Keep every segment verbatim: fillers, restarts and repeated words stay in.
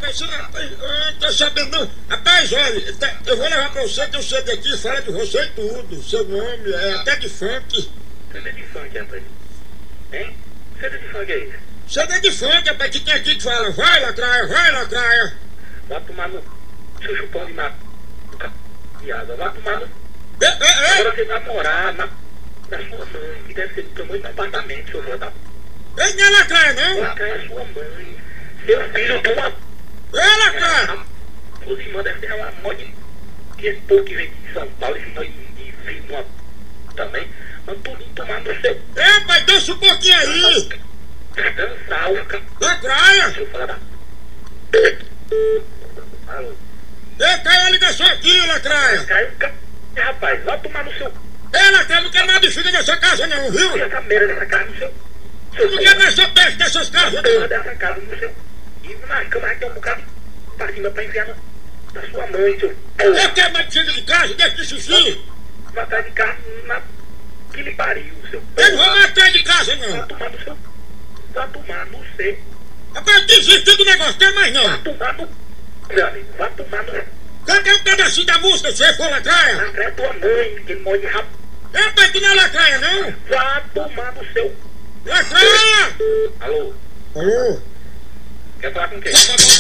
você, rapaz, eu não tô sabendo não. Rapaz, olha, tá, eu vou levar pra você, tem um C D aqui, fala de você e tudo. Seu nome, é até de funk. C D de funk, rapaz. Hein? C D de funk é isso? C D de funk, rapaz, que tem aqui que fala, vai lacraia, vai lacraia. Vai tomar no seu chupão de mato. Viada, vai tomar no... Ei, ei, ei. Agora você vai morar na, na sua mãe, que deve ser do tamanho do apartamento, seu filho da... Ei, não é lacraia não. Lacraia é sua mãe. Seu filho tem uma... Ei, lacraia. Os irmãos devem ter uma mãe de... Que esse povo que vem de São Paulo, esse mãe de filho de uma... Também. Mas tudo tomar no seu... Ei, pai, dança um pouquinho aí. Dançar o... Lacraia. Seu filho da... Alô? Ei, caiu a ligação aqui, lacraia. Caiu o rapaz, vai tomar no seu... Ei, lacraia, não quer nada de filho nessa casa não, viu? E essa merda dessa casa no seu... Eu não quero mais ser peixe dessas casas não. Porra dessa casa no seu... E na cama vai ter um bocado pra cima pra enfiar na, na sua mãe, seu... Eu quero mais filho de casa, deixa de xixi. Vai atrás de casa na... Que lhe pariu, seu... Eu não vou mais atrás de casa Vai não. tomar no seu... Vai tomar no seu... Rapaz, eu desisti do negócio, quer mais Vai não. tomar no... Meu amigo, vai tomar no... Cadê um pedacinho da música, se for lacraia? Lacraia é tua mãe, que morre de rabo. É, pai, que não é lacraia não. Vai tomar no seu... Lacraia! Alô? Alô? Quer falar com quem?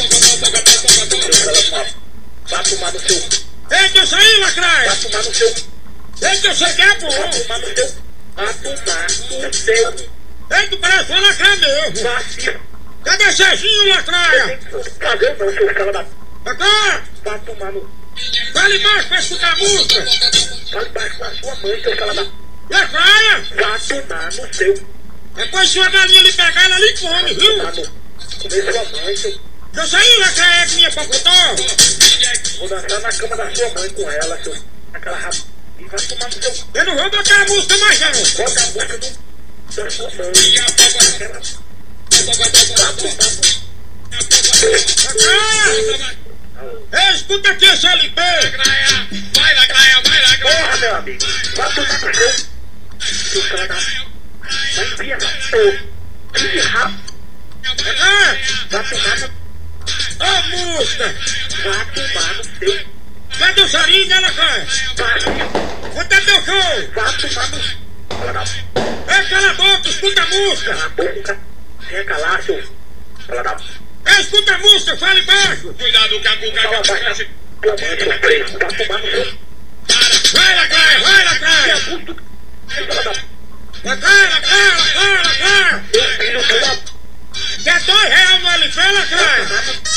Vai tomar no seu... Ei, que eu saí, lacraia! Vai tomar no seu... Ei, que eu sei que é Vai bom! tomar no seu... Vai tomar no seu... Ei, tu parece uma lacraia mesmo! Vai se... Cadê Serginho, lacraia? Cadê não, seu cara da... Lacraia! Vai tomar no... Fala embaixo pra escutar a música! Fale baixo com a sua mãe, seu cara da... Lacraia! Vai tomar no seu... Depois se uma galinha lhe pegar, ela lhe come, viu? Vai no... Comer sua mãe, seu... Eu saí, lacraia, que minha pocotó! Vou dançar na cama da sua mãe com ela, seu... Aquela rap... E vai tomar no seu... Eu não vou botar a música mais não! Bota a boca do... Da sua mãe... Aquela... Vai tomar no... Lacraia! Ei, escuta aqui esse L P! Vai, lacraia, vai, lacraia! Porra, meu amigo! Vai tomar no seu... Seu cara da... Vai enfiar essa porra! Que rap... Lacraia! Vai tomar no... Ô, música! Vai tomar no seu... Vai dançarinho, né, lacraia? Vai... Quanto é teu show? Vai tomar no... Fala da... Ei, cala a boca, escuta a música! Cala a boca... Venha calar, seu... Fala da... Ei, escuta a música, fala embaixo! Cuidado, Cacu, Fala Cacu, baixo... Tua mãe, seu preso... Vai tomar no seu... Vai, lacraia, vai, lacraia! Fala da... Lacraia, lacraia, lacraia, lacraia! Meu filho, seu da... Quer dois reais no L P, lacraia?